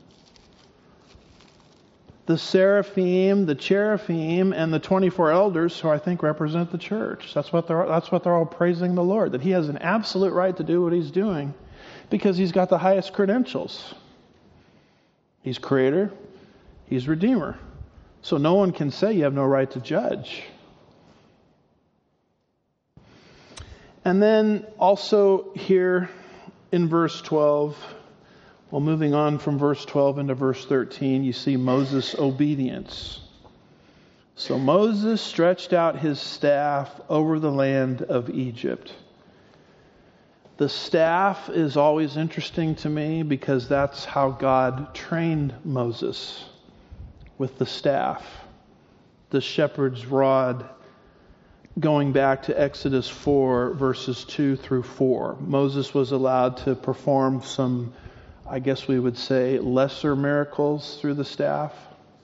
the seraphim, the cherubim, and the 24 elders, who I think represent the church. That's what they're all praising the Lord, that he has an absolute right to do what he's doing because he's got the highest credentials. He's creator, he's redeemer. So no one can say you have no right to judge. And then also here in verse 12, well, moving on from verse 12 into verse 13, you see Moses' obedience. So Moses stretched out his staff over the land of Egypt. The staff is always interesting to me because that's how God trained Moses, with the staff, the shepherd's rod, going back to Exodus 4, verses 2 through 4. Moses was allowed to perform some, I guess we would say, lesser miracles through the staff.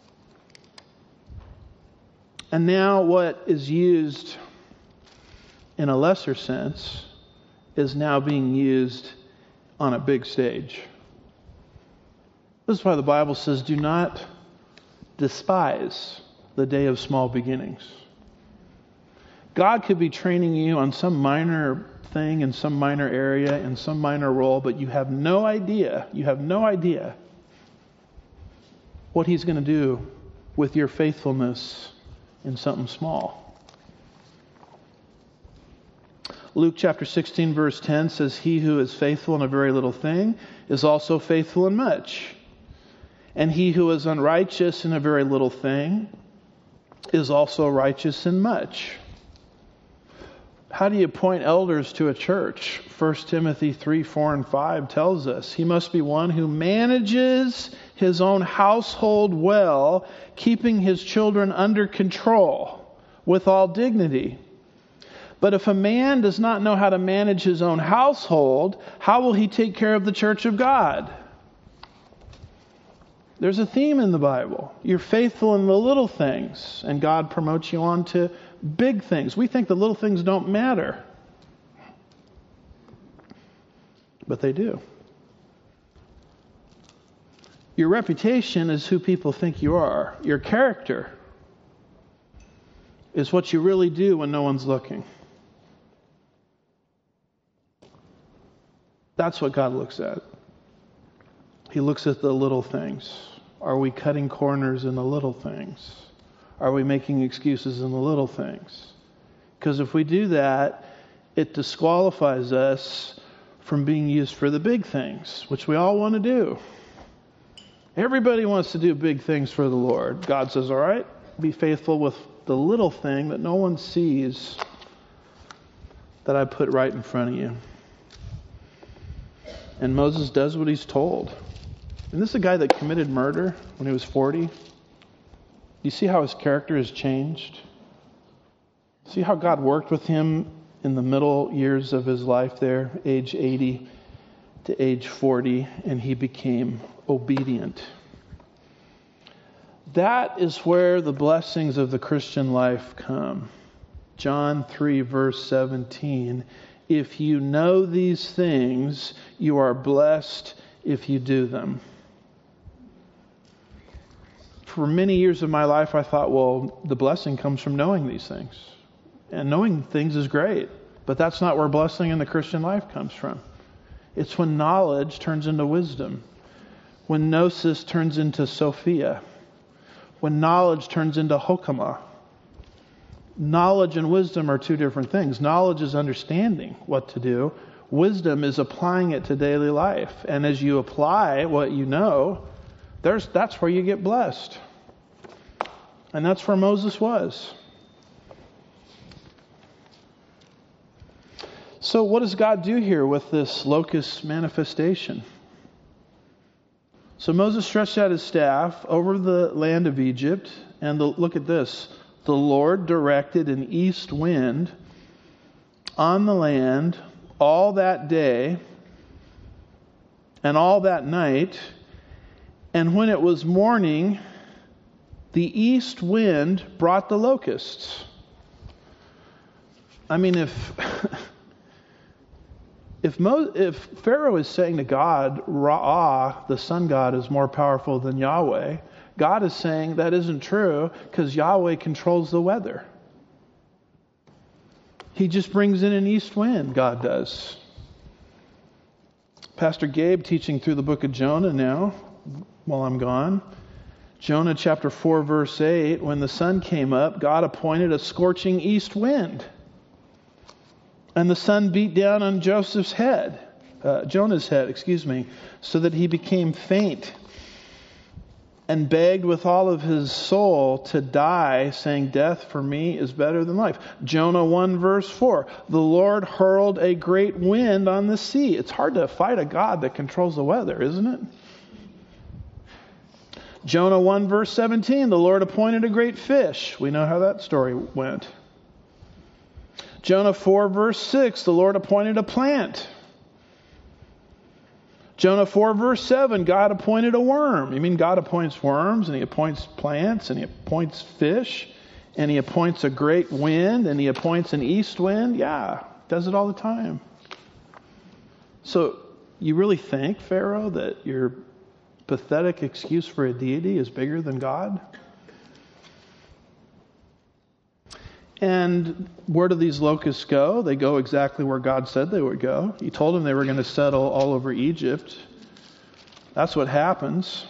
And now what is used in a lesser sense is now being used on a big stage. This is why the Bible says, do not despise the day of small beginnings. God could be training you on some minor thing in some minor area, in some minor role, but you have no idea what he's going to do with your faithfulness in something small. Luke chapter 16 verse 10 says, he who is faithful in a very little thing is also faithful in much. And he who is unrighteous in a very little thing is also righteous in much. How do you appoint elders to a church? 1 Timothy 3, 4, and 5 tells us he must be one who manages his own household well, keeping his children under control with all dignity. But if a man does not know how to manage his own household, how will he take care of the church of God? There's a theme in the Bible. You're faithful in the little things, and God promotes you on to big things. We think the little things don't matter, but they do. Your reputation is who people think you are. Your character is what you really do when no one's looking. That's what God looks at. He looks at the little things. Are we cutting corners in the little things? Are we making excuses in the little things? Because if we do that, it disqualifies us from being used for the big things, which we all want to do. Everybody wants to do big things for the Lord. God says, all right, be faithful with the little thing that no one sees that I put right in front of you. And Moses does what he's told. And this is a guy that committed murder when he was 40. You see how his character has changed? See how God worked with him in the middle years of his life there, age 80 to age 40, and he became obedient. That is where the blessings of the Christian life come. John 3, verse 17. If you know these things, you are blessed if you do them. For many years of my life, I thought, well, the blessing comes from knowing these things. And knowing things is great, but that's not where blessing in the Christian life comes from. It's when knowledge turns into wisdom. When gnosis turns into Sophia. When knowledge turns into Hokmah. Knowledge and wisdom are two different things. Knowledge is understanding what to do. Wisdom is applying it to daily life. And as you apply what you know, that's where you get blessed. And that's where Moses was. So what does God do here with this locust manifestation? So Moses stretched out his staff over the land of Egypt, and look at this. The Lord directed an east wind on the land all that day and all that night, and when it was morning, the east wind brought the locusts. I mean, if Pharaoh is saying to God, Ra'ah, the sun god, is more powerful than Yahweh, God is saying that isn't true because Yahweh controls the weather. He just brings in an east wind, God does. Pastor Gabe teaching through the book of Jonah now, while I'm gone. Jonah chapter 4, verse 8, when the sun came up, God appointed a scorching east wind. And the sun beat down on Jonah's head, so that he became faint and begged with all of his soul to die, saying, death for me is better than life. Jonah 1 verse 4, the Lord hurled a great wind on the sea. It's hard to fight a God that controls the weather, isn't it? Jonah 1 verse 17, the Lord appointed a great fish. We know how that story went. Jonah 4 verse 6, the Lord appointed a plant. Jonah 4 verse 7, God appointed a worm. You mean God appoints worms, and He appoints plants, and He appoints fish, and He appoints a great wind, and He appoints an east wind? Yeah, does it all the time. So, you really think, Pharaoh, that your pathetic excuse for a deity is bigger than God? And where do these locusts go? They go exactly where God said they would go. He told them they were going to settle all over Egypt. That's what happens.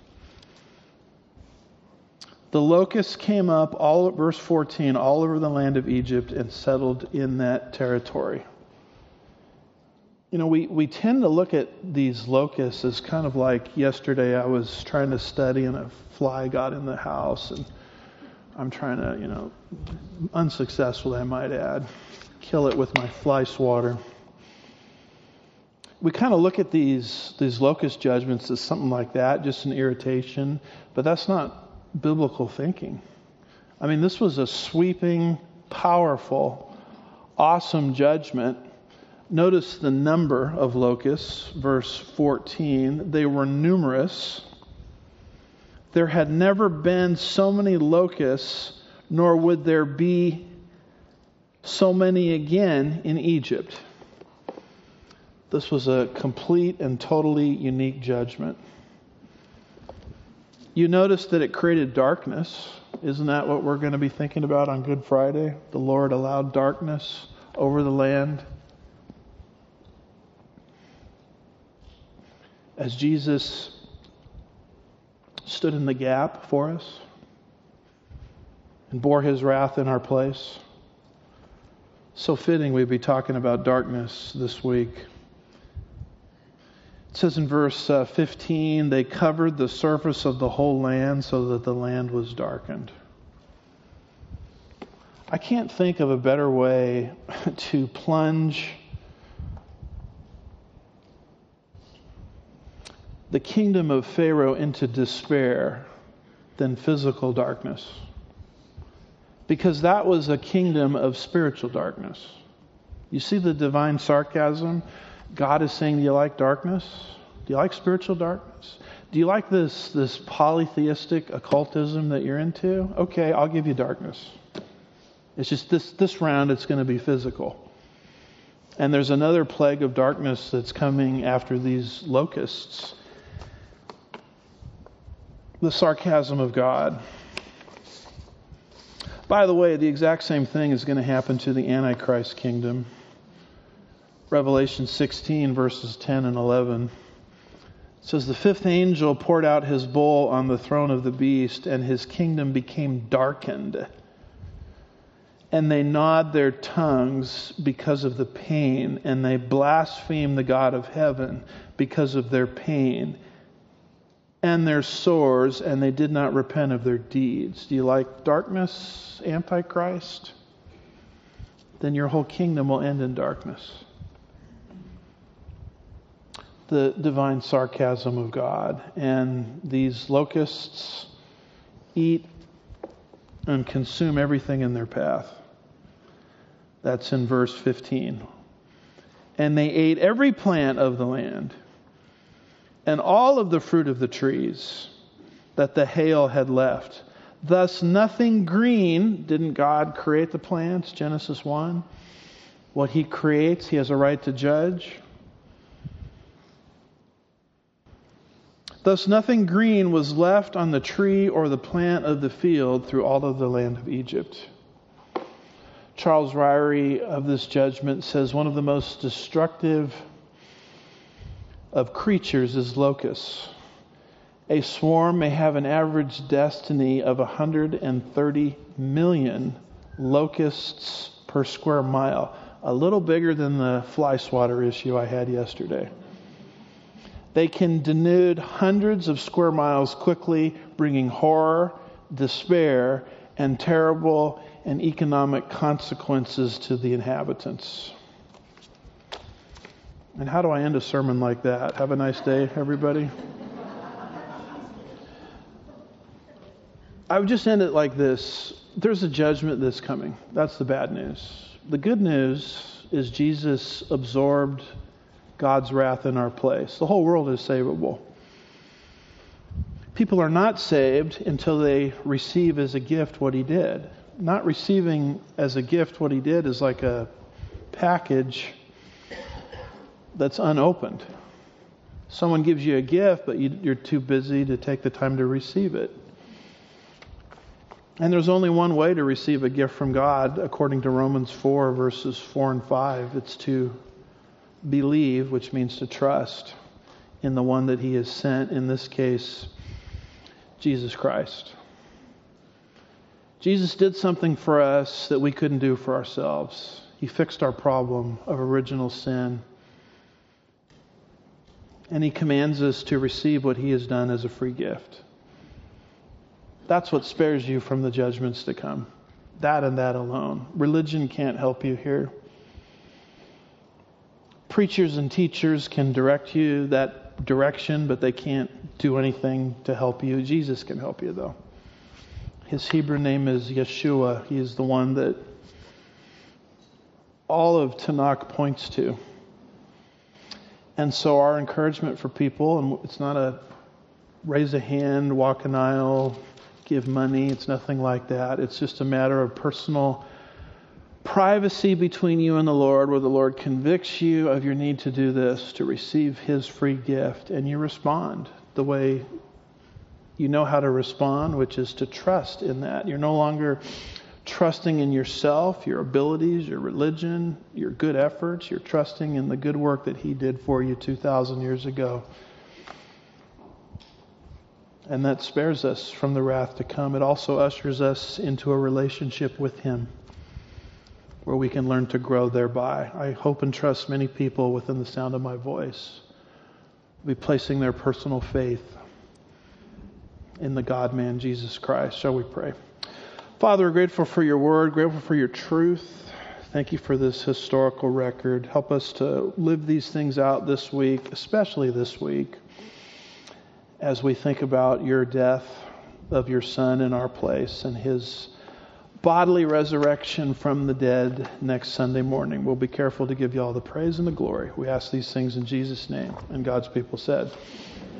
The locusts came up, verse 14, all over the land of Egypt and settled in that territory. You know, we tend to look at these locusts as kind of like yesterday I was trying to study and a fly got in the house, and I'm trying to, unsuccessfully I might add, kill it with my fly swatter. We kind of look at these locust judgments as something like that, just an irritation, but that's not biblical thinking. I mean, this was a sweeping, powerful, awesome judgment. Notice the number of locusts, verse 14. They were numerous. There had never been so many locusts, nor would there be so many again in Egypt. This was a complete and totally unique judgment. You notice that it created darkness. Isn't that what we're going to be thinking about on Good Friday? The Lord allowed darkness over the land. As Jesus stood in the gap for us and bore his wrath in our place. So fitting we'd be talking about darkness this week. It says in verse 15, they covered the surface of the whole land so that the land was darkened. I can't think of a better way to plunge the kingdom of Pharaoh into despair than physical darkness. Because that was a kingdom of spiritual darkness. You see the divine sarcasm? God is saying, do you like darkness? Do you like spiritual darkness? Do you like this polytheistic occultism that you're into? Okay, I'll give you darkness. It's just this round it's going to be physical. And there's another plague of darkness that's coming after these locusts. The sarcasm of God. By the way, the exact same thing is going to happen to the Antichrist kingdom. Revelation 16, verses 10 and 11. It says, the fifth angel poured out his bowl on the throne of the beast, and his kingdom became darkened. And they gnawed their tongues because of the pain, and they blasphemed the God of heaven because of their pain and their sores, and they did not repent of their deeds. Do you like darkness, Antichrist? Then your whole kingdom will end in darkness. The divine sarcasm of God. And these locusts eat and consume everything in their path. That's in verse 15. And they ate every plant of the land, and all of the fruit of the trees that the hail had left. Thus nothing green. Didn't God create the plants? Genesis 1. What he creates, he has a right to judge. Thus nothing green was left on the tree or the plant of the field through all of the land of Egypt. Charles Ryrie of this judgment says one of the most destructive of creatures is locusts. A swarm may have an average destiny of 130 million locusts per square mile. A little bigger than the fly swatter issue I had yesterday. They can denude hundreds of square miles quickly, bringing horror, despair, and terrible and economic consequences to the inhabitants. And how do I end a sermon like that? Have a nice day, everybody. I would just end it like this. There's a judgment that's coming. That's the bad news. The good news is Jesus absorbed God's wrath in our place. The whole world is savable. People are not saved until they receive as a gift what he did. Not receiving as a gift what he did is like a package that's unopened. Someone gives you a gift, but you're too busy to take the time to receive it. And there's only one way to receive a gift from God, according to Romans 4, verses 4 and 5. It's to believe, which means to trust in the one that he has sent, in this case, Jesus Christ. Jesus did something for us that we couldn't do for ourselves. He fixed our problem of original sin. And he commands us to receive what he has done as a free gift. That's what spares you from the judgments to come. That and that alone. Religion can't help you here. Preachers and teachers can direct you that direction, but they can't do anything to help you. Jesus can help you, though. His Hebrew name is Yeshua. He is the one that all of Tanakh points to. And so our encouragement for people, and it's not a raise a hand, walk an aisle, give money. It's nothing like that. It's just a matter of personal privacy between you and the Lord, where the Lord convicts you of your need to do this, to receive His free gift, and you respond the way you know how to respond, which is to trust in that. You're no longer trusting in yourself, your abilities, your religion, your good efforts. You're trusting in the good work that He did for you 2,000 years ago. And that spares us from the wrath to come. It also ushers us into a relationship with Him where we can learn to grow thereby. I hope and trust many people within the sound of my voice will be placing their personal faith in the God-man, Jesus Christ. Shall we pray? Father, we're grateful for your word, grateful for your truth. Thank you for this historical record. Help us to live these things out this week, especially this week, as we think about your death of your Son in our place and His bodily resurrection from the dead next Sunday morning. We'll be careful to give you all the praise and the glory. We ask these things in Jesus' name. And God's people said,